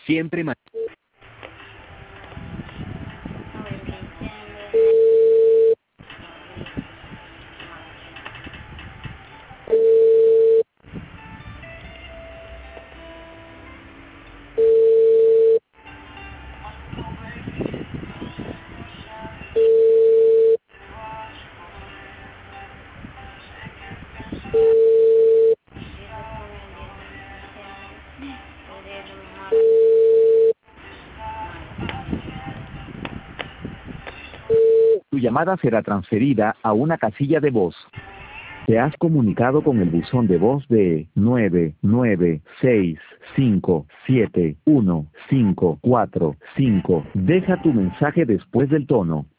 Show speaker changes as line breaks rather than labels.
Siempre Tu llamada será transferida a una casilla de voz. Te has comunicado con el buzón de voz de 996571545. Deja tu mensaje después del tono.